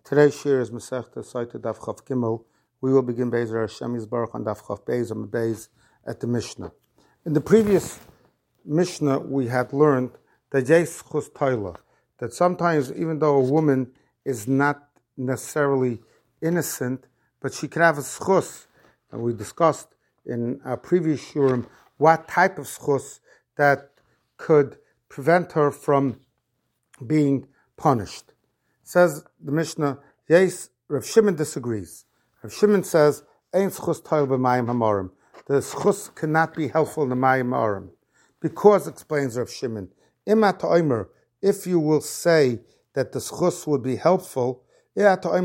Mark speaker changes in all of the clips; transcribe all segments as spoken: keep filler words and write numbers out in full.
Speaker 1: Today's shir is Masechta Saita Daf Chav Gimel. We will begin Be'ezer Hashem Yisbarach on Daf Chav Beis and Beis at the Mishnah. In the previous Mishnah, we had learned that Yesh Chus Toila, that sometimes even though a woman is not necessarily innocent, but she can have a schus, and we discussed in our previous shurim what type of schus that could prevent her from being punished. Says the Mishnah, yes, Rav Shimon disagrees. Rav Shimon says, Ein schus toil b'mayim hamarim. The schus cannot be helpful in the mayim hamarim. Because, explains Rav Shimon, imat oimer, if you will say that the schus would be helpful, that the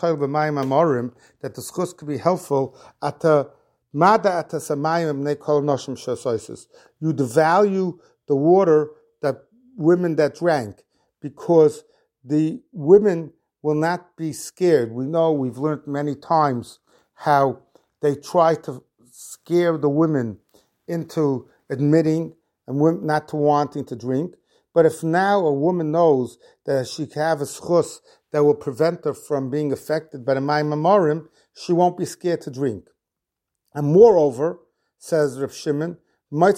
Speaker 1: schus could be helpful at the mada at the samayim ne kol noshim shasoises. You devalue the water that women that drank, because the women will not be scared. We know, we've learned many times how they try to scare the women into admitting and not to wanting to drink. But if now a woman knows that she can have a schus that will prevent her from being affected by the mayim hamarim, she won't be scared to drink. And moreover, says Rav Shimon, you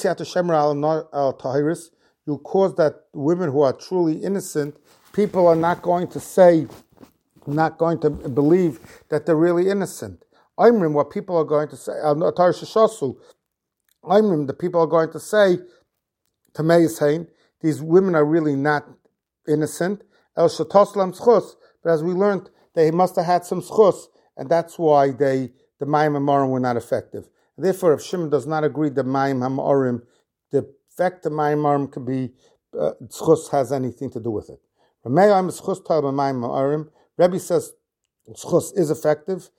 Speaker 1: cause that women who are truly innocent, people are not going to say, not going to believe that they're really innocent. Oimrim, what people are going to say, Oimrim, the people are going to say, Tamei Yishain, these women are really not innocent. El Shatoslam schus, but as we learned, they must have had some schus, and that's why they the mayim hamarim were not effective. Therefore, if Shimon does not agree that mayim hamarim, the effect of mayim hamarim could be uh, schus has anything to do with it. Rebbe says schus is effective.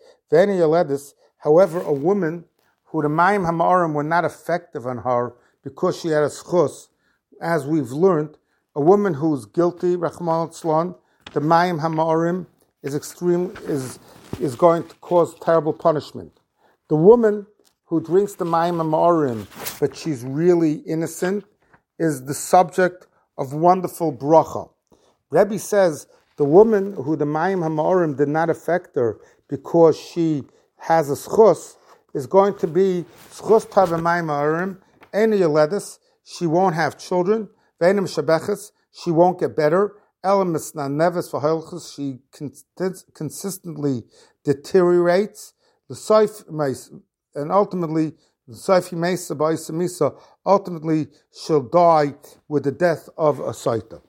Speaker 1: However, a woman who the mayim hamarim were not effective on her because she had a schus, as we've learned, a woman who's guilty, Rachmana litzlan, the mayim hamarim is extreme is is going to cause terrible punishment. The woman who drinks the mayim hamarim, but she's really innocent, is the subject of wonderful bracha. Rebbe says the woman who the mayim hamarim did not affect her because she has a schus is going to be schus tav mayim hamarim, any yoledis. She won't have children. Ve'enim shabeches, she won't get better. Elam misna neves v'holchus, she consistently deteriorates. The soif and ultimately the soif mesa ba'isa, ultimately she'll die with the death of a saita.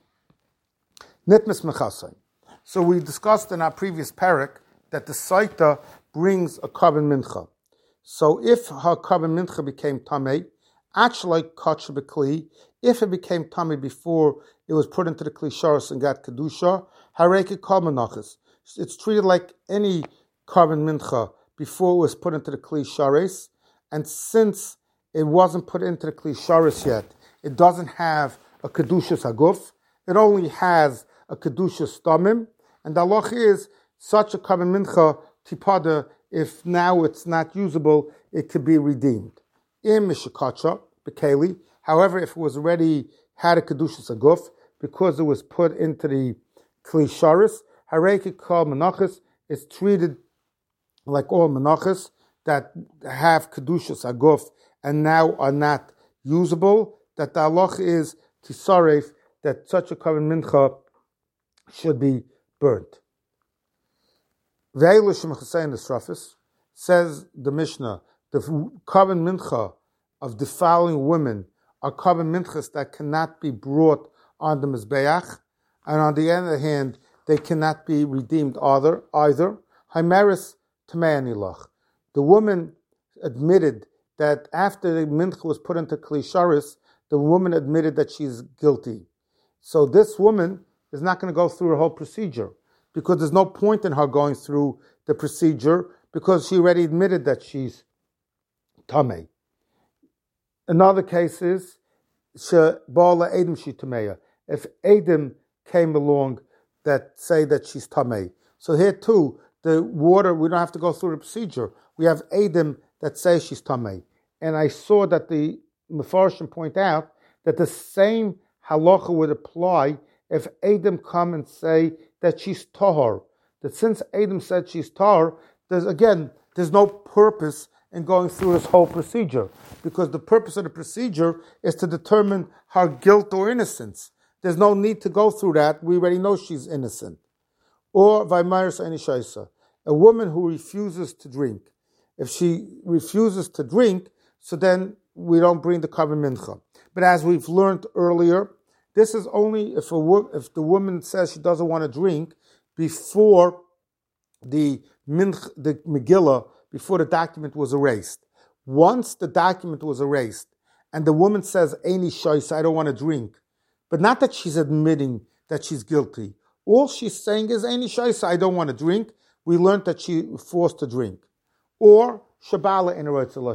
Speaker 1: Nitmis mechasai. So we discussed in our previous parak that the saita brings a carbon mincha. So if her carbon mincha became tamei, actually kachar b'kli, if it became tamei before it was put into the kli sharos and got kedusha, hareke kol menachos. It's treated like any carbon mincha before it was put into the kli sharos, and since it wasn't put into the kli sharos yet, it doesn't have a kedushas haguf. It only has a kedushas stomim, and the halach is such a carbon mincha tipada. If now it's not usable, it could be redeemed. Im mishakacha bekeli. However, if it was already had a kedushas haguf because it was put into the kli sharis, hareke kol menachos is treated like all menachos that have kedushas haguf and now are not usable. That the halach is tisaref, that such a carbon mincha should be burnt. Ve'elu shemchasein esrafis, says the Mishnah, the carbon mincha of defiling women are carbon minchas that cannot be brought on the mizbeach, and on the other hand, they cannot be redeemed either. Either Himeris tamei anilach. The woman admitted that after the mincha was put into kli sharis, the woman admitted that she's guilty. So this woman is not going to go through her whole procedure because there's no point in her going through the procedure because she already admitted that she's tamei. Another case is Bala Adam she tameya. If Adam came along that say that she's tamei. So here too, the water, we don't have to go through the procedure. We have Adam that says she's tamei. And I saw that the Mefarshim point out that the same halacha would apply if Adam come and say that she's tahor. that since Adam said she's tar, there's again, there's no purpose in going through this whole procedure, because the purpose of the procedure is to determine her guilt or innocence. There's no need to go through that. We already know she's innocent. Or Vaimaris Anishaisa, a woman who refuses to drink. If she refuses to drink, so then we don't bring the Karban Mincha. But as we've learned earlier, this is only if a wo- if the woman says she doesn't want to drink before the minch, the Megillah, before the document was erased. Once the document was erased, and the woman says, Eini Shois, I don't want to drink, but not that she's admitting that she's guilty. All she's saying is, Eini Shois, I don't want to drink. We learned that she was forced to drink. Or, Shabala in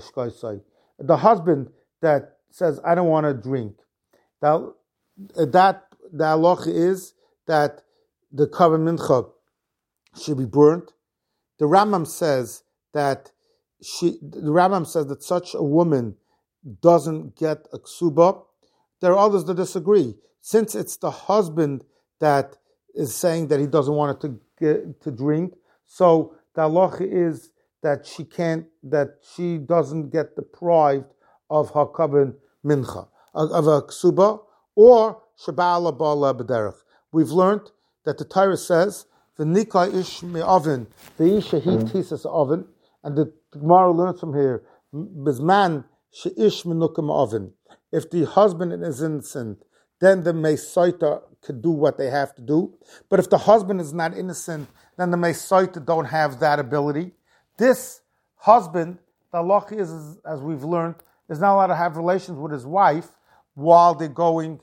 Speaker 1: the husband that says, I don't want to drink. That, that the halacha is that the Karban Mincha should be burnt. The Rambam says that she, the Rambam says that such a woman doesn't get a ksuba. There are others that disagree. Since it's the husband that is saying that he doesn't want her to get, to drink, so the halacha is that she can't, that she doesn't get deprived of her Karban Mincha, of, of a ksuba, or Shabala Bala B'derech. We've learned that the Torah says, V'nika ish me'oven, v'isha he tisas oven, and the Gemara learns from here, Bizman she'ish menuka me'oven. If the husband is innocent, then the Meisaita could do what they have to do. But if the husband is not innocent, then the Meisaita don't have that ability. This husband, the halacha is, as we've learned, is not allowed to have relations with his wife while they're going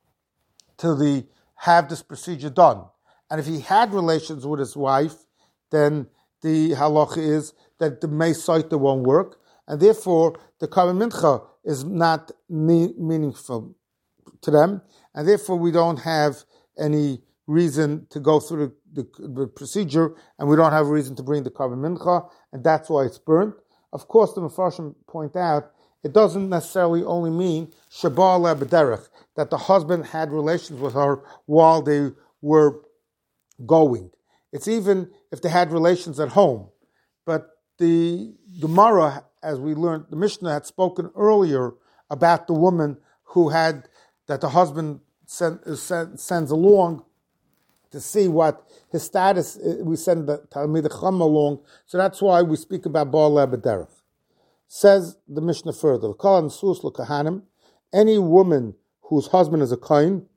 Speaker 1: to the have this procedure done. And if he had relations with his wife, then the halacha is that the Meisaita won't work, and therefore the Karban Mincha is not ne- meaningful to them, and therefore we don't have any reason to go through the, the, the procedure, and we don't have a reason to bring the Karban Mincha, and that's why it's burnt. Of course, the Mefarshim point out it doesn't necessarily only mean Shabala B'derech, that the husband had relations with her while they were going. It's even if they had relations at home. But the Gemara, as we learned, the Mishnah had spoken earlier about the woman who had, that the husband send, send, sends along to see what his status is. We send the Talmid Chacham along, so that's why we speak about Baal B'derech. Says the Mishnah further, any woman whose husband is a kohen,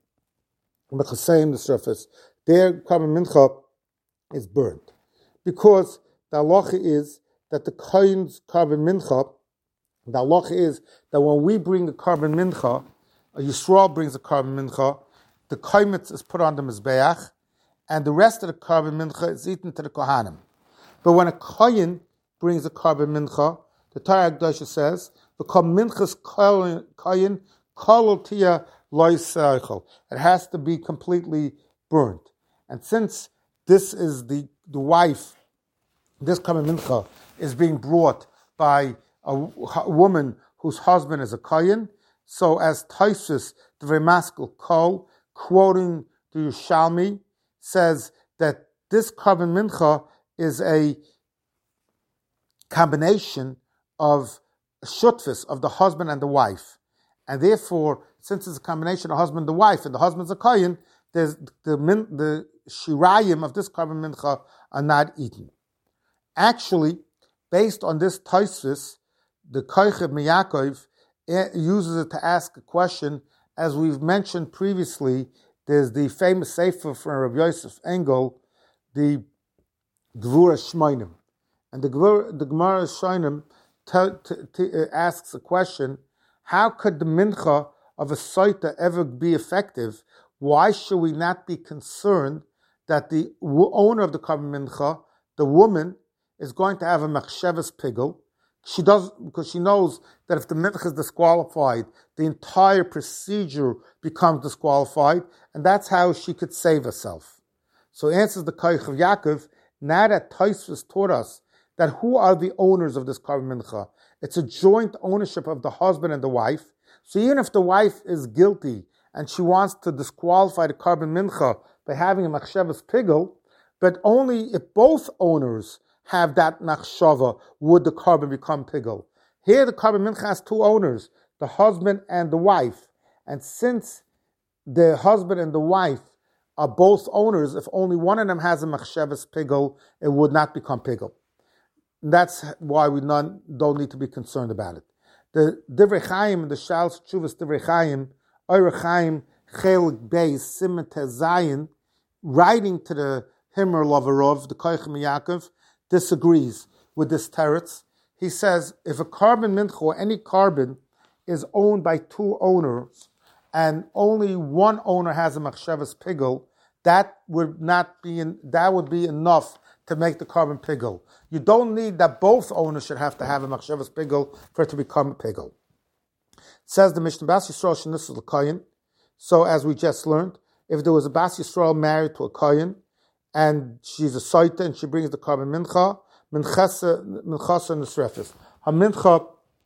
Speaker 1: the surface, their Karban Mincha is burnt. Because the halacha is that the kohen's Karban Mincha, the halacha is that when we bring a Karban Mincha, a Yisrael brings a Karban Mincha, the kaimitz is put on the Mizbeach, and the rest of the Karban Mincha is eaten to the Kohanim. But when a kohen brings a Karban Mincha, the Torah Kedusha says, "V'kol minchas kohen kol tia lo yisrael." It has to be completely burnt. And since this is the, the wife, this Karban Mincha is being brought by a, a woman whose husband is a kohen, so as Taisus, the very masculine Kol, quoting the Yerushalmi, says that this Karban Mincha is a combination of shutfis, of the husband and the wife. And therefore, since it's a combination of husband and the wife, and the husband's a kohen, there's the the shirayim of this Karban Mincha are not eaten. Actually, based on this Tosfos, the Kocheb Miyakov uses it to ask a question. As we've mentioned previously, there's the famous sefer from Rabbi Yosef Engel, the Gvura Shmoinim. And the Gvura, the Gemara Shmoinim t- t- t- asks a question, how could the mincha of a soita ever be effective? Why should we not be concerned that the owner of the Karban Mincha, the woman, is going to have a machshavas pigel? She does, because she knows that if the mincha is disqualified, the entire procedure becomes disqualified, and that's how she could save herself. So answers the Koich of Yaakov, now that Tosfos taught us that who are the owners of this Karban Mincha? It's a joint ownership of the husband and the wife. So even if the wife is guilty and she wants to disqualify the Karban Mincha by having a machshavas pigel, but only if both owners have that machshava would the carbon become pigel. Here the carbon mincha has two owners, the husband and the wife. And since the husband and the wife are both owners, if only one of them has a machshavas pigel, it would not become pigel. That's why we none, don't need to be concerned about it. The Divrei Chaim, the Shals Chuvas Divrei Chaim, Eure Chaim, Chelik Beis, Siman Zayin, writing to the Himmer Lavarov, the Koychem Yaakov, disagrees with this teretz. He says, if a carbon mincha or any carbon is owned by two owners, and only one owner has a machshavas pigel, that would not be in, that would be enough to make the carbon pigel. You don't need that both owners should have to have a machshavas pigel for it to become a pigel. Says the Mishnah, Bas Yisrael shenissus l'koyin. So as we just learned, if there was a Bas Yisrael married to a koyin, and she's a soita and she brings the carbon mincha, minchasa nesrefes. Her mincha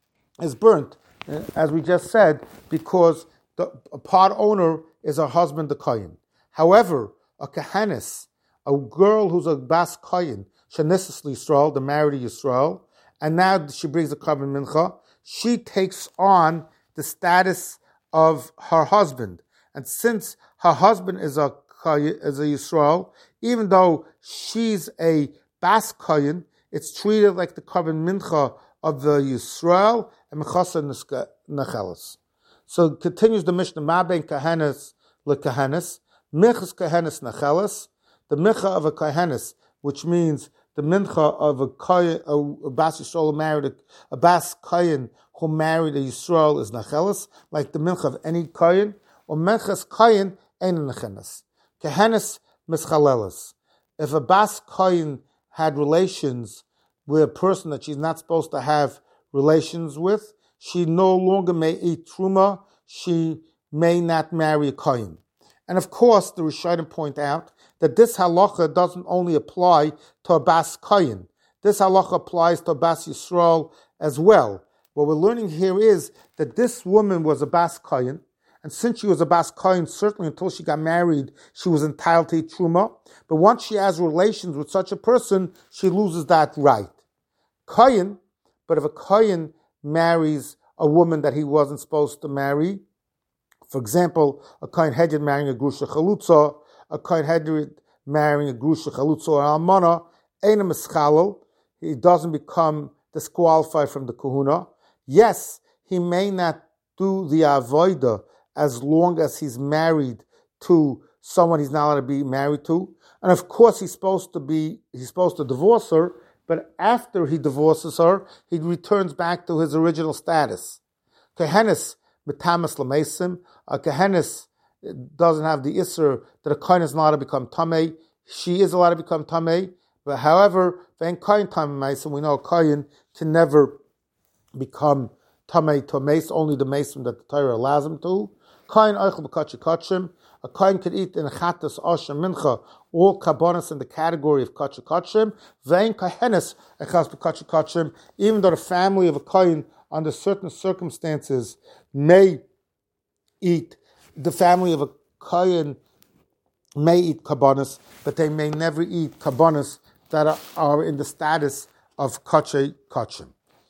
Speaker 1: is burnt, as we just said, because the a part owner is her husband, the koyin. However, a kahanis, a girl who's a bas koyin, shenissus Yisrael, the married Yisrael, and now she brings the carbon mincha, she takes on the status of her husband. And since her husband is a is a Yisrael, even though she's a bas koyin, it's treated like the carbon mincha of the Yisrael and mechasa nechelas. So continues the Mishnah, ma ben kahanis lekahanis, michas kahanis nechelas, the mincha of a kahanis, which means the mincha of a koyin, a, a bas Yisrael who married a, a bas koyin who married a Yisrael is nechelas, like the mincha of any koyin, or minchas koyin ain't nechelas. Kahanis mischalelas. If a bas koyin had relations with a person that she's not supposed to have relations with, she no longer may eat truma, she may not marry a koyin. And of course, the Rishonim point out that this halacha doesn't only apply to a bas koyin. This halacha applies to a bas Yisrael as well. What we're learning here is that this woman was a bas koyin, and since she was a bas koyin, certainly until she got married, she was entitled to eat truma. But once she has relations with such a person, she loses that right. Koyin, but if a koyin marries a woman that he wasn't supposed to marry, for example, a koyin hedrid marrying a grusha chalutza, a koyin hedrid marrying a grusha chalutza or almana, ein mischalel, he doesn't become disqualified from the kahuna. Yes, he may not do the avoida as long as he's married to someone he's not allowed to be married to. And of course he's supposed to be, he's supposed to divorce her, but after he divorces her, he returns back to his original status. Kehenis metamas lamesim, a kehenis doesn't have the isser that a kohen is not allowed to become tamei. She is allowed to become tamei, but however, when kohen tamei, we know a kohen can never become tamei to a mace, only the mason that the Torah allows him to. Kohen oichel b'katche kachim. A kohen could eat in chatas, oshem, mincha, all kabbonos in the category of kachche kachim. Vein kohenes echas b'katche kachim. Even though the family of a kohen, under certain circumstances, may eat, the family of a kohen may eat kabbonos, but they may never eat kabbonos that are, are in the status of kachche kachim.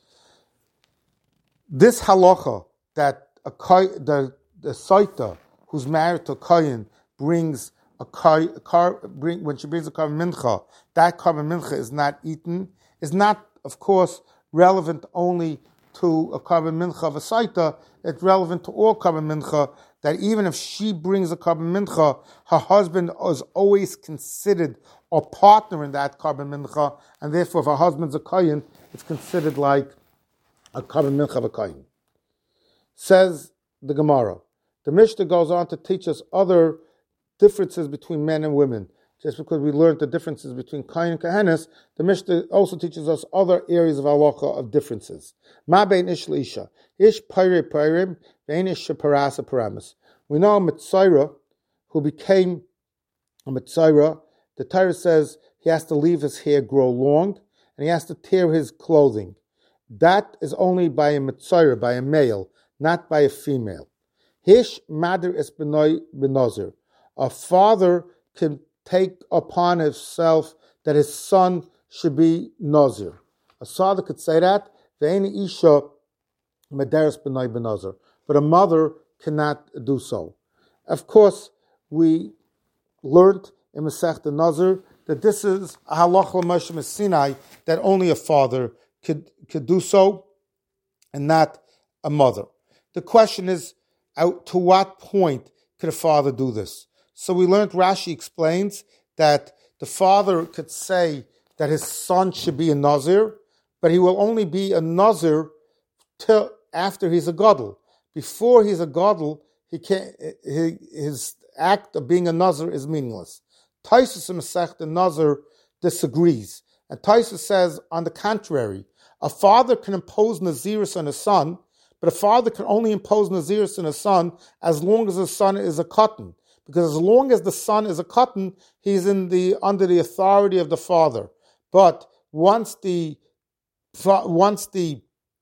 Speaker 1: This halacha that a kohen, the the soita who's married to a kohen brings a car, a car bring when she brings a carbon mincha, that carbon mincha is not eaten, is not, of course, relevant only to a carbon mincha of a soita. It's relevant to all carbon mincha, that even if she brings a carbon mincha, her husband is always considered a partner in that carbon mincha, and therefore if her husband's a kohen, it's considered like a carbon mincha of a kohen. Says the Gemara. The Mishnah goes on to teach us other differences between men and women. Just because we learned the differences between kohen and kahanis, the Mishnah also teaches us other areas of halacha of differences. Ma bein ish leisha, ish pyre pyrim, vein ish parasa paramis. We know a Mitzayra who became a Mitzayra. The Torah says he has to leave his hair grow long and he has to tear his clothing. That is only by a Mitzayra, by a male, not by a female. Hish mader es benoy benozir. A father can take upon himself that his son should be Nazir. A father could say that, Ve'eni Isha Mederes B'nai B'Nazir, but a mother cannot do so. Of course, we learned in Masechta Nazir that this is a halacha l'Moshe Sinai, that only a father could, could do so and not a mother. The question is, out to what point could a father do this? So we learned, Rashi explains that the father could say that his son should be a Nazir, but he will only be a Nazir till after he's a Gadol. Before he's a Gadol, he can't, he, his act of being a Nazir is meaningless. Taisus in Masechta Nazir disagrees. And Taisus says, on the contrary, a father can impose Nazirus on his son, but a father can only impose Nazirus on his son as long as his son is a cotton. Because as long as the son is a cotton, he's in the under the authority of the father. But once the once the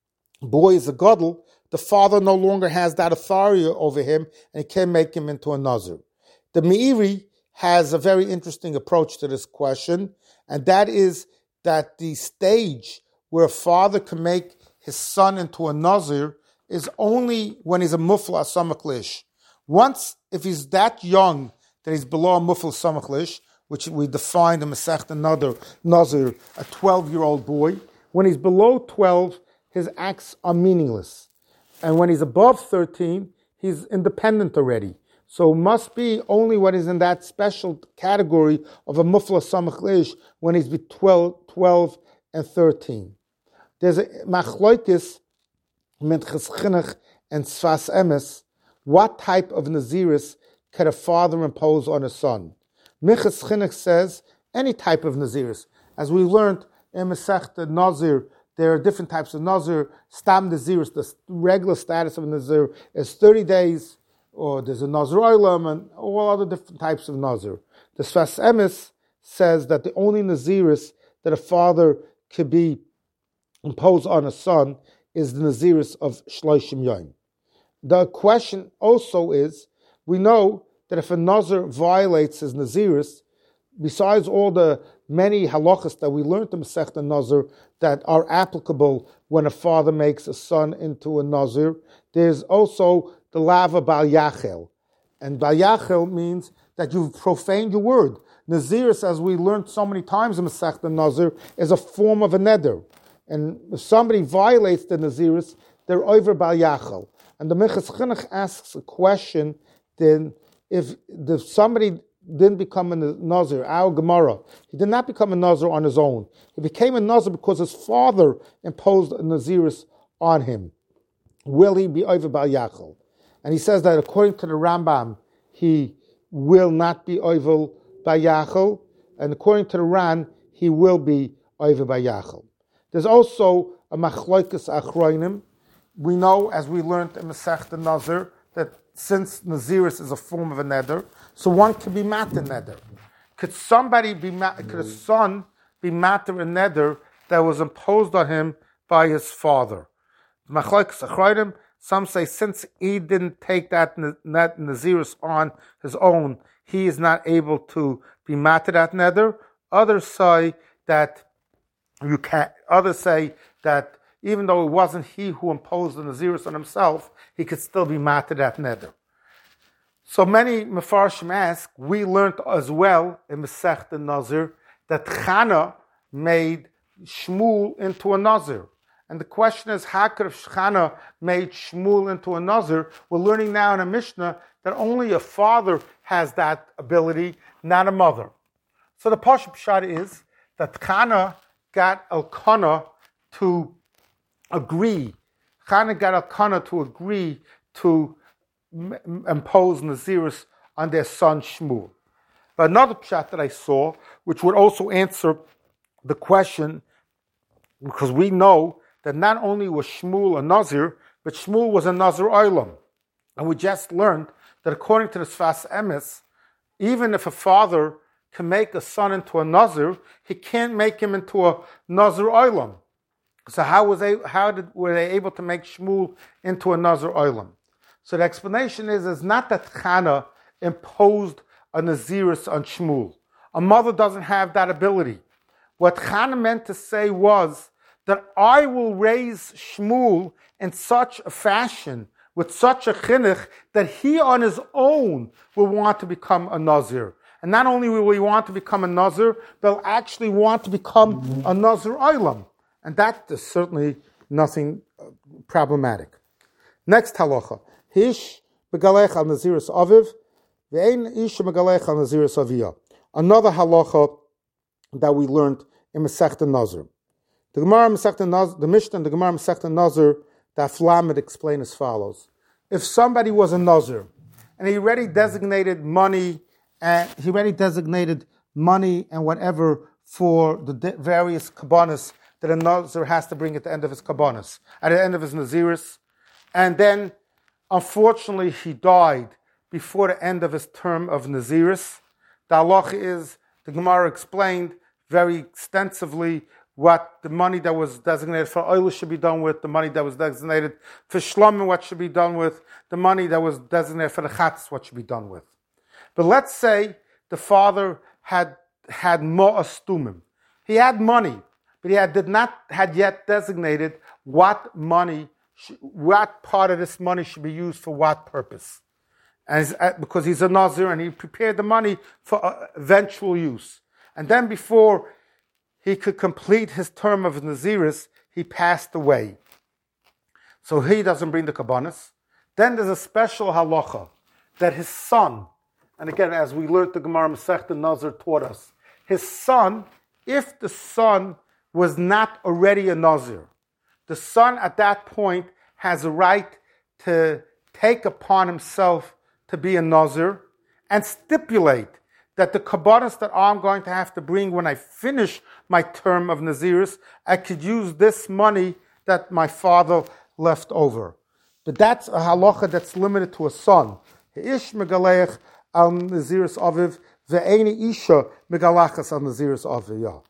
Speaker 1: boy is a gadol, the father no longer has that authority over him, and he can make him into a nazir. The Meiri has a very interesting approach to this question, and that is that the stage where a father can make his son into a nazir is only when he's a mufla samach lish. Once, if he's that young that he's below a mufla samach lish, which we defined in Masechta Nazir, a twelve-year-old boy, when he's below twelve, his acts are meaningless. And when he's above thirteen, he's independent already. So it must be only when he's in that special category of a mufla samach lish, when he's between twelve and thirteen. There's a machloikis Minchas Chinuch and Sfas Emes. What type of Naziris can a father impose on a son? Minchas Chinuch says any type of Naziris. As we learned in Masechta Nazir, there are different types of Nazir. Stam Naziris, the regular status of a Nazir is thirty days, or there's a Nazir Olam, and all other different types of Nazir. The Sfas Emes says that the only Naziris that a father could be imposed on a son is the Naziris of Shloshim Yom. The question also is, we know that if a Nazir violates his Naziris, besides all the many halachas that we learned in Masechta Nazir that are applicable when a father makes a son into a Nazir, there's also the lava Bal Yachel. And Bal Yachel means that you've profaned your word. Naziris, as we learned so many times in Masechta Nazir, is a form of a neder. And if somebody violates the Naziris, they're over Bal Yachel. And the Minchas Chinuch asks a question, then if the, somebody didn't become a Nazir, our Gemara, he did not become a Nazir on his own. He became a Nazir because his father imposed a Naziris on him. Will he be over Bal Yachel? And he says that according to the Rambam, he will not be over Bal Yachel, and according to the Ran, he will be over Bal Yachel. There's also a machloikas achroinim. We know, as we learned in Masechta Nazir, that since Naziris is a form of a neder, so one can be matter neder. Could somebody be, could a son be matter a neder that was imposed on him by his father? Machloikas achroinim. Some say since he didn't take that, that Naziris on his own, he is not able to be matter that neder. Others say that you can't. Others say that even though it wasn't he who imposed the Naziris on himself, he could still be matter that neder. So many Mefarshim ask, we learned as well in Masechta Nazir that Chana made Shmuel into a Nazir. And the question is, how could Chana made Shmuel into a Nazir? We're learning now in a Mishnah that only a father has that ability, not a mother. So the Pashup Pshat is that Chana got Elkanah to agree. Chana got Elkanah to agree to m- impose Naziris on their son Shmuel. But another Pshat that I saw, which would also answer the question, because we know that not only was Shmuel a Nazir, but Shmuel was a Nazir Olam. And we just learned that according to the Sfas Emes, even if a father can make a son into a Nazir, he can't make him into a Nazir Olam. So how was they? How did were they able to make Shmuel into a Nazir Olam? So the explanation is, is not that Chana imposed a Naziris on Shmuel. A mother doesn't have that ability. What Chana meant to say was that I will raise Shmuel in such a fashion, with such a chinuch, that he on his own will want to become a Nazir. And not only will he want to become a Nazir, but he'll actually want to become a Nazir Olam. And that is certainly nothing problematic. Next halacha. Hish begalech al Naziris Aviv, ve'ein ish begalech al Naziris Aviyah. Another halacha that we learned in Masechta Nazir. The Gemara Masechta Nazir, the Mishnah and the Gemara Masechta Nazir, the Aflamed explain as follows. If somebody was a Nazir, and he already designated money, and he already designated money and whatever for the de- various kabbanas that a Nazir has to bring at the end of his kabbanas, at the end of his Naziris, and then, unfortunately, he died before the end of his term of Naziris. The halacha is, the Gemara explained very extensively what the money that was designated for oil should be done with, the money that was designated for shlomim, what should be done with, the money that was designated for the chatz, what should be done with. But let's say the father had had mo'as tumim. He had money, but he had, did not had yet designated what money, what part of this money should be used for what purpose. And because he's a Nazir and he prepared the money for eventual use. And then before he could complete his term of Naziris, he passed away. So he doesn't bring the kabbanas. Then there's a special halacha that his son, and again, as we learned the Gemara Masechta Nazir taught us, his son, if the son was not already a Nazir, the son at that point has a right to take upon himself to be a Nazir and stipulate that the kabbanas that I'm going to have to bring when I finish my term of Naziris, I could use this money that my father left over. But that's a halacha that's limited to a son. Ish megaleich al Naziris aviv, ve'eni isha megalachas al Naziris aviv.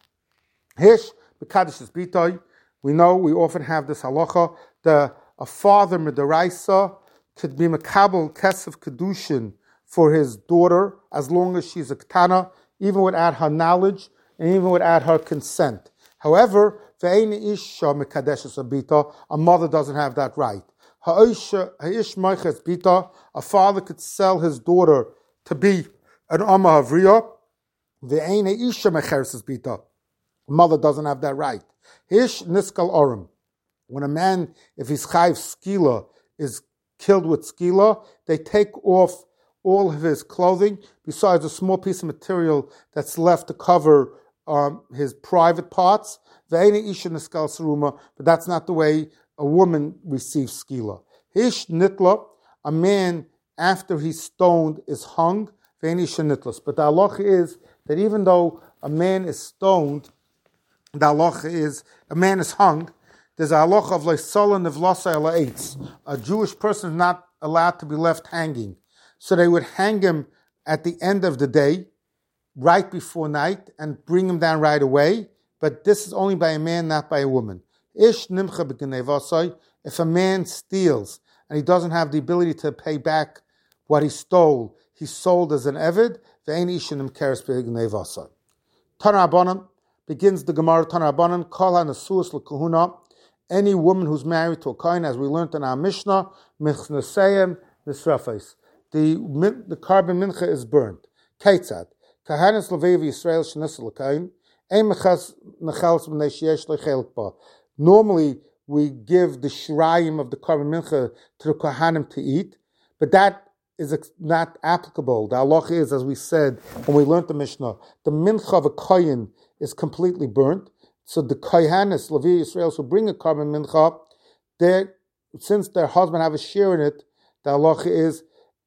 Speaker 1: Hish bekadishis bitoi. We know we often have this halacha. The a father midaraisa could be makabel kesef kedushin for his daughter, as long as she's a ketana, even without her knowledge, and even without her consent. However, ve'ein isha mekadeshes abita, a mother doesn't have that right. Ha'ish meiches bita, a father could sell his daughter to be an amma havriya. Ve'ein isha mecheres bita, a mother doesn't have that right. Hish niskal orim, when a man, if he's chayv skila, is killed with skila, they take off all of his clothing, besides a small piece of material that's left to cover um, his private parts. Ve'eni isha niskal saruma, but that's not the way a woman receives skila. Hish nitla, a man after he's stoned is hung. Ve'eni isha nitlas. But the halacha is that even though a man is stoned, the halacha is a man is hung. There's a halacha of le'sola nevlasa ela eitz. A Jewish person is not allowed to be left hanging. So they would hang him at the end of the day, right before night, and bring him down right away. But this is only by a man, not by a woman. Ish nimcha b'gnevasai. If a man steals and he doesn't have the ability to pay back what he stole, he's sold as an eved. Ve'ein isha nimkeres b'gnevasai. Tana Rabbanan begins the Gemara. Tana Rabbanan kol hanasuas l'kahuna. Any woman who's married to a kohen, as we learned in our Mishnah, michnaseyim nisrafes. The the carbon mincha is burnt. Keitzad kahanas levevi Yisrael shenisel l'kain ein mechas nechals b'nei sheyesh lechelik ba. Normally we give the shrayim of the carbon mincha to the kohanim to eat, but that is not applicable. The halacha is, as we said when we learned the Mishnah, the mincha of a kohen is completely burnt. So the kohanis levi Yisrael who bring a carbon mincha, they since their husband have a share in it, the halacha is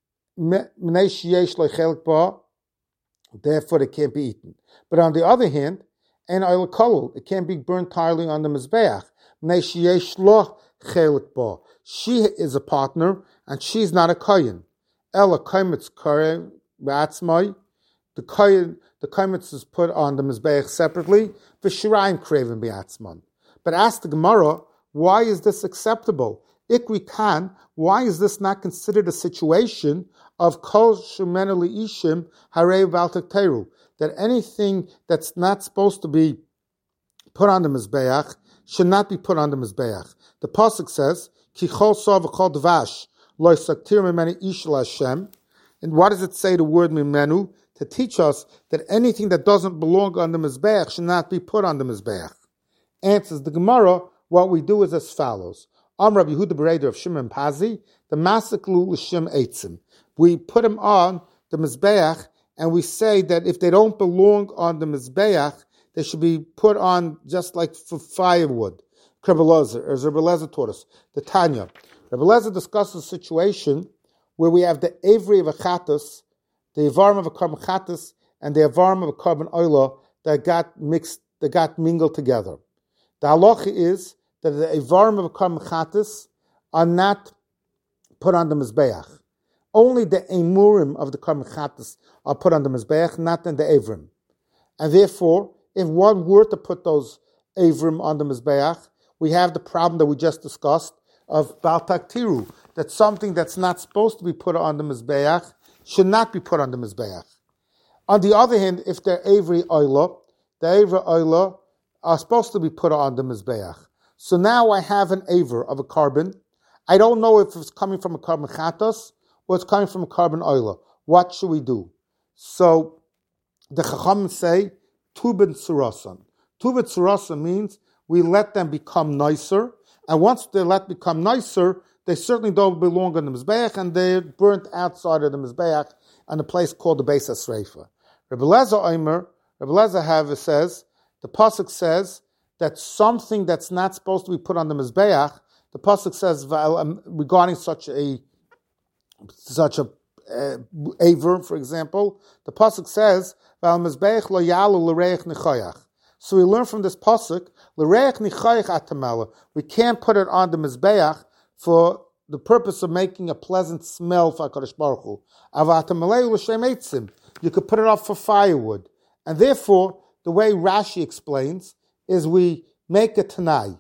Speaker 1: therefore it can't be eaten. But on the other hand, an oil kolul, it can't be burnt entirely on the mizbeach. She is a partner and she's not a kohen. Ela kaimitz kare ba'atzmai. The kohen, the kaimitz is put on the mizbeach separately. V'shirayim kreven ba'atzman. But ask the Gemara, why is this acceptable? Ikri Khan, why is this not considered a situation of Kol Shemen Ishim Harei Baltak Teru? That anything that's not supposed to be put on the Mizbeach should not be put on the Mizbeach. The Pasuk says, Ki Chol Sov V'Chol Dvash Lo Saktir Mimeni Ish Hashem. And what does it say, the word Mimenu? To teach us that anything that doesn't belong on the Mizbeach should not be put on the Mizbeach. Answers the Gemara, what we do is as follows. Am Rabbi Yehuda Bereder of Shimon Pazi, the Masaklu L'Shem Eitzim. We put them on the Mizbeach, and we say that if they don't belong on the Mizbeach, they should be put on just like for firewood. Rabbi Elazar, as Rabbi Elazar taught us, the Tanya. Rabbi Elazar discusses a situation where we have the Avery of a Chatas, the Avarim of a carbon Chatas, and the Avarim of a carbon Oila that got mixed, that got mingled together. The halacha is that the Avarim of a carbon Chatas are not put on the Mizbeach. Only the Emurim of the carbon Chatas are put on the Mizbeach, not in the Avrim. And therefore, if one were to put those Avrim on the Mizbeach, we have the problem that we just discussed of Baltak Tiru, that something that's not supposed to be put on the Mizbeach should not be put on the Mizbeach. On the other hand, if they're Avery Oila, the Avery Oila are supposed to be put on the Mizbeach. So now I have an Aver of a carbon. I don't know if it's coming from a carbon Chatas or it's coming from a carbon Oila. What should we do? So the Chacham say, Tubin Surasan. Tubin Surasan means we let them become nicer, and once they let become nicer, they certainly don't belong on the Mizbeach, and they're burnt outside of the Mizbeach on a place called the Beis HaSreifa. Rabbi Elazar Omer, Rabbi Elazar Hava says, the Pasuk says that something that's not supposed to be put on the Mizbeach, the Pasuk says regarding such a such a uh, Aver, for example, the Pasuk says, Val Mizbeach lo yalu l'reich nichayach. So we learn from this pasuk, l'reich nichayach atamela. We can't put it on the mizbeach for the purpose of making a pleasant smell for HaKadosh Baruch Hu. Avatamelehu l'shem eitzim. You could put it up for firewood, and therefore the way Rashi explains is we make a tanai.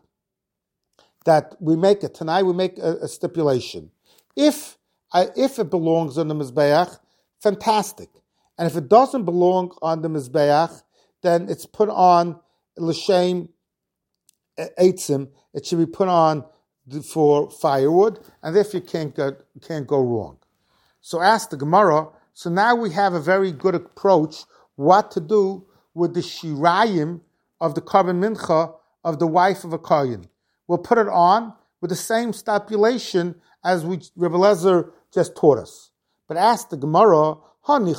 Speaker 1: That we make a tanai, we make a, a stipulation. If uh, if it belongs on the mizbeach, fantastic, and if it doesn't belong on the mizbeach, then it's put on l'shem eitzim. It should be put on for firewood, and therefore you can't go, can't go wrong. So ask the Gemara. So now we have a very good approach what to do with the shirayim of the carbon mincha of the wife of a kohen. We'll put it on with the same stipulation as we Rebbe Lezer just taught us. But ask the Gemara, Rebbe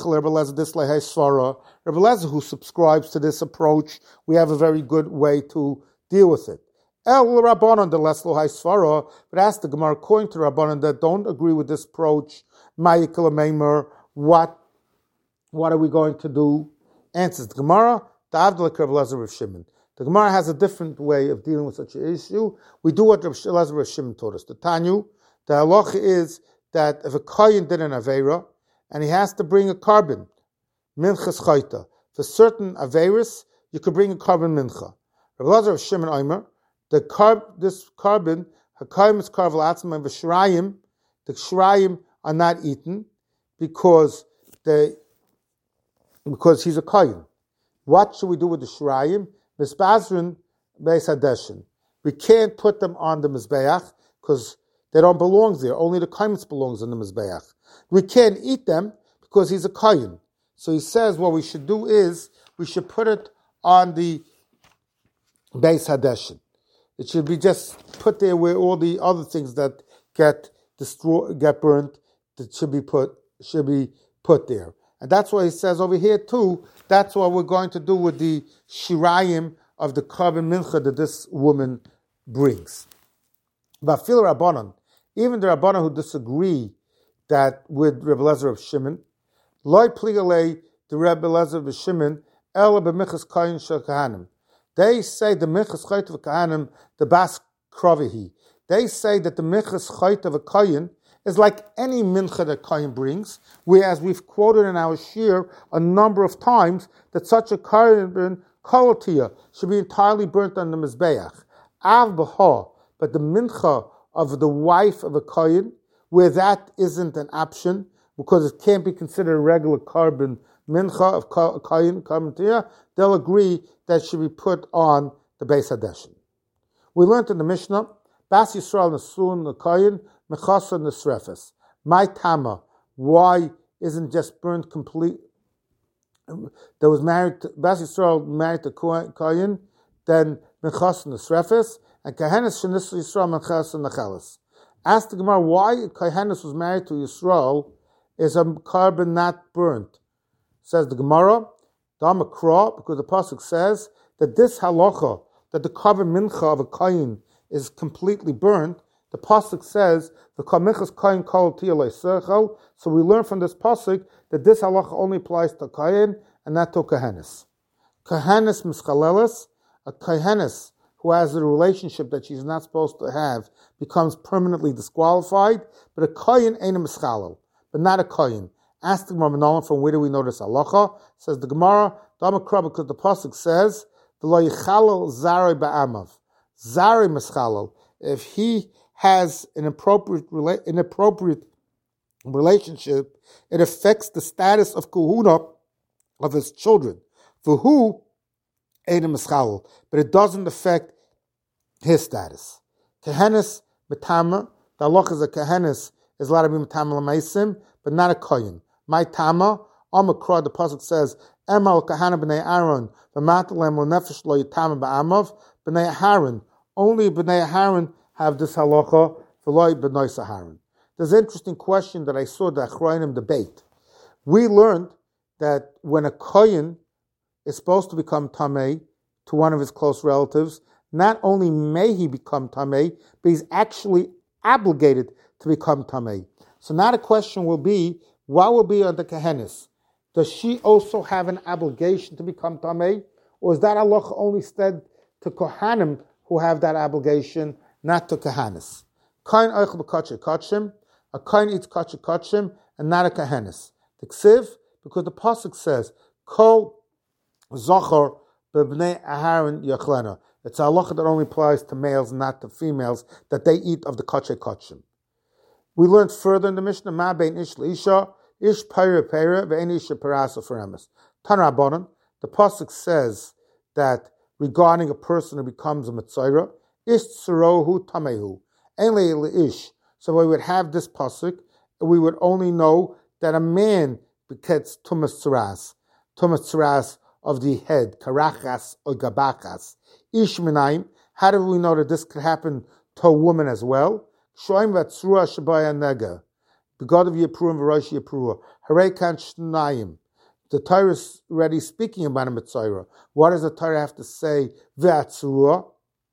Speaker 1: Lezer, who subscribes to this approach, we have a very good way to deal with it. El Rabbanon de Leslo Haisfara, but ask the Gemara, according to Rabbanon that don't agree with this approach, Ma'ikel Meimer, what what are we going to do? Answers the Gemara, the Avdalak Rebbe Lezer of Shimon. The Gemara has a different way of dealing with such an issue. We do what Rebbe Lezer of Shimon taught us. The Tanyu, the halacha is that if a kohen did an aveira, and he has to bring a carbon, minchas chayta. For certain aveiros, you could bring a carbon mincha. Rebbe Lezer of Shimon Omer, the carb, this carbon, hakayim is karvel atzma, and the shrayim, the shrayim are not eaten because they because he's a kohen. What should we do with the shrayim? Misbazrin beis hadeshin. We can't put them on the mizbeach because they don't belong there. Only the kohen belongs on the mizbeach. We can't eat them because he's a kohen. So he says what we should do is we should put it on the beis hadeshin. It should be just put there where all the other things that get destroyed, get burnt, that should be put should be put there. And that's what he says over here too. That's what we're going to do with the shirayim of the carbon mincha that this woman brings. But fil Rabbanon, even the Rabbanon who disagree that with Rebbe Lezer of Shimon, loy pligale the Rebbe Lezer of Shimon el b'michas koyin shel kahanim. They say the michas chayt of a kahanim, the bas krovihi. They say that the michas chayt of a koyin is like any mincha that koyin brings, whereas we've quoted in our shir a number of times that such a koyin kolatia should be entirely burnt on the mizbeach. Av b'ha, but the mincha of the wife of a kohen, where that isn't an option, because it can't be considered a regular carbon mincha of kohen, carbon tiyah, they'll agree that should be put on the Beis Hadeshin. We learned in the Mishnah, Bas Yisrael Nesun the kohen, Mechasa Nesrefes. My Tama, why isn't just burnt complete? That was married to, Bas Yisrael married to kohen, then Mechasa Nesrefes, and Kohenes Shenis Yisrael Mechasa Necheles. Ask the Gemara why Kohenes was married to Yisrael is a carbon not burnt. Says the Gemara, Damakra, because the pasuk says that this halacha, that the carbon mincha of a kohen is completely burnt. The pasuk says the kamichas kohen kol tiyalei sechel. So we learn from this pasuk that this halacha only applies to kohen and not to kohenes. Kohenes mischaleles, a kohenes who has a relationship that she's not supposed to have becomes permanently disqualified. But a kohen ain't a mischalel, but not a kohen. Ask the Gemara, from where do we know this halacha? Says the Gemara, Damakra, because the pasuk says the lo yichalel zarei ba'amav, zarei mischalel. If he has an appropriate inappropriate relationship, it affects the status of kahuna of his children. For who ain't a mischalel, but it doesn't affect his status. Kehenes betama, the halacha is a kehenes is allowed to be metama l'maisim, but not a kohen. My tama, Amakra, the pasuk says, Emal kahana b'nei Aaron, v'matalem l'nefesh lo yitama ba'amav, b'nei Aaron. Only b'nei Aaron have this halacha, v'loi b'noi Saharan. There's an interesting question that I saw the Achrayim debate. We learned that when a kohen is supposed to become tamei to one of his close relatives, not only may he become tamei, but he's actually obligated to become tamei. So now the question will be, what will be on the Kohenes? Does she also have an obligation to become tamei, or is that halacha only said to Kohanim who have that obligation, not to Kohanes? Kohen oichel b'kotche kotchim, a kohen eats kotche kotchim, and not a Kohenes. The ksiv, because the pasuk says, Kol zochor b'bnei Aharon yachlena. It's a halacha that only applies to males, not to females, that they eat of the kotche kotchim. We learned further in the Mishnah, Ma bein ish leisha, ish peira peira, ve'en isha parasa foremes. Tan Rabbanan, the pasuk says that regarding a person who becomes a Mitzayra, ish tsurohu tamehu, en le ish. So we would have this pasuk, we would only know that a man gets tumas tzuras, tumas tzuras of the head, karachas or gabachas. Ish minaim, how do we know that this could happen to a woman as well? Shoim vatzrua shabaya nega, the God of Yipru and Varashi Yipru, Harei kan shnayim. The Torah is already speaking about a Mitzayra. What does the Torah have to say? Vatzrua,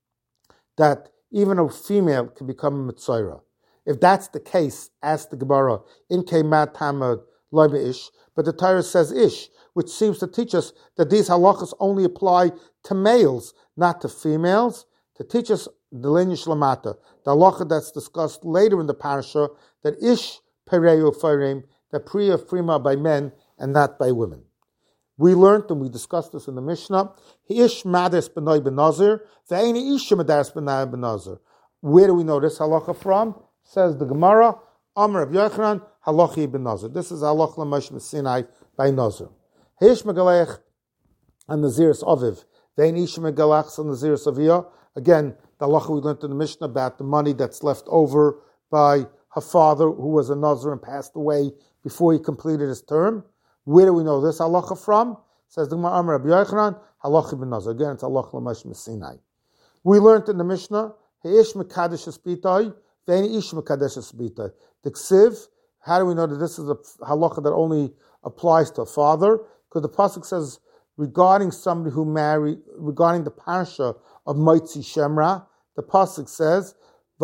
Speaker 1: that even a female can become a Mitzayra. If that's the case, ask the Gemara, in Keimat Tamad Loiba Ish, but the Torah says Ish, which seems to teach us that these halachas only apply to males, not to females, to teach us the lineage lamata, the halacha that's discussed later in the parasha, that Ish Pereu Farim, that Priya Frima by men and not by women. We learned, and we discussed this in the Mishnah, Ish Madres B'noi B'nazir, Ve'eni Ish Madres B'noi B'nazir. Where do we know this halacha from? Says the Gemara, Amar of Yochanan, Halachi B'nazir. This is halacha l'Moshe Sinai by Nazir. Ish Megalech and Naziris Aviv, Ve'eni Ish Megalech and Naziris Aviyah. Again, the halacha we learned in the Mishnah about the money that's left over by her father, who was a Nazir and passed away before he completed his term. Where do we know this halacha from? Says the Gemara, Amar Rabbi Yochanan, halacha b'nazir. Again, it's halacha l'Moshe Sinai. We learned in the Mishnah, Heish mekadesh esbitai, ve'eni ish mekadesh esbitai. The ksiv, how do we know that this is a halacha that only applies to a father? Because the pasuk says regarding somebody who married, regarding the parasha of Moitzi Shemra, the pasuk says,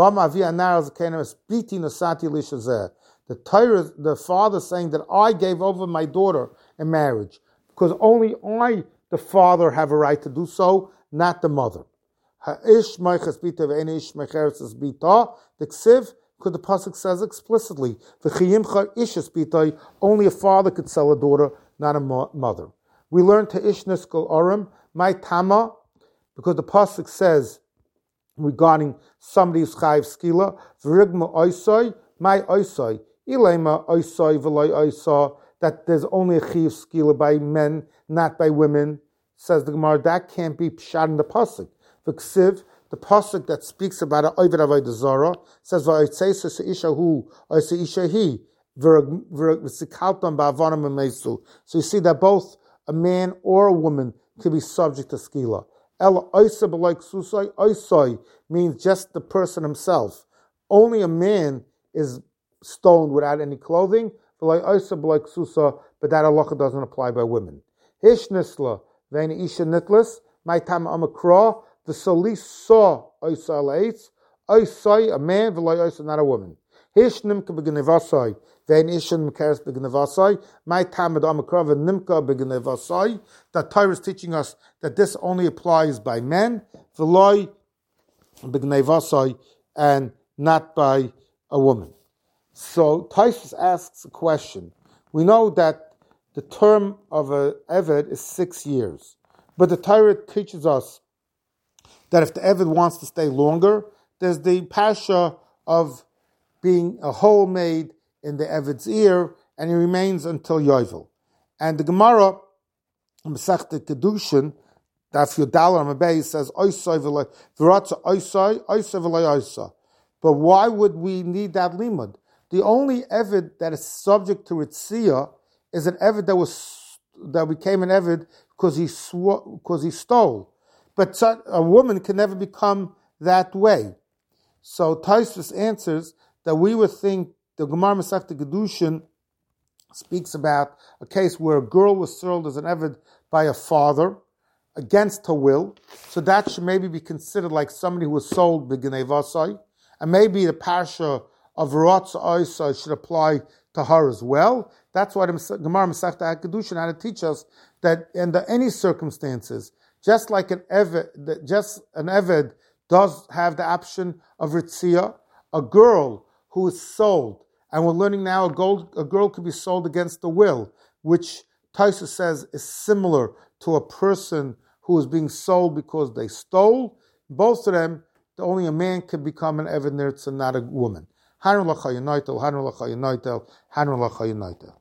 Speaker 1: the Torah, the father saying that I gave over my daughter in marriage, because only I, the father, have a right to do so, not the mother. The ksiv, because the pasuk says explicitly, only a father could sell a daughter, not a mother. We learned to ish niskal orim, my tama, because the pasuk says regarding somebody's chayiv skila, v'rigma oisoi, my oisoi, ilema oisoi v'loi oisa, that there's only a chayiv skila by men, not by women. Says the Gemara, that can't be pshat in the pasuk. V'ksiv, the pasuk that speaks about an oived avodah zara, says v'oitzeisa seisha hu, oitzeisha he, v'sikaltam ba'avanim emesu. So you see that both a man or a woman can be subject to skila. El oisa b'loi ksusoi, oisoi means just the person himself. Only a man is stoned without any clothing, v'loi oisa b'loi ksusa, but that halacha doesn't apply by women. Hishnisla, Vein isha nitlis, my tam amakra, the solis saw oisa alaitz, oisai, a man, v'loi oisa, not a woman. Hishnim ka begnevasai, vein isha mkeres begnevasai, my tam ad amakra, v'nimka begnevasai. The Torah is teaching us that this only applies by men, v'loi begnevasai, and not by a woman. So Taisus asks a question. We know that the term of an Eved is six years. But the Torah teaches us that if the Eved wants to stay longer, there's the pasha of being a hole made in the Eved's ear, and he remains until Yovel. And the Gemara, Masechta Kedushin, Daf Yudal Amabei, says, Oisai v'loi, v'ratza oisai, oisai v'loi oisa. But why would we need that limud? The only Eved that is subject to Ritziyah is an Eved that was that became an Eved because he sw- because he stole. But a woman can never become that way. So Taisus answers that we would think the Gemara Masechta Kedushin speaks about a case where a girl was sold as an Eved by a father against her will. So that should maybe be considered like somebody who was sold b'gnei vasai, and maybe the parsha of Ratz Oisa should apply to her as well. That's why the Gemara Masechta Kedushin had to teach us that under any circumstances, just like an Eved, just an Eved does have the option of Ritziyah, a girl who is sold, and we're learning now a, gold, a girl could be sold against the will, which Taisa says is similar to a person who is being sold because they stole. Both of them, only a man can become an Eved Nirtz and not a woman. Hanu l'chayinaitel, hanu l'chayinaitel, hanu l'chayinaitel.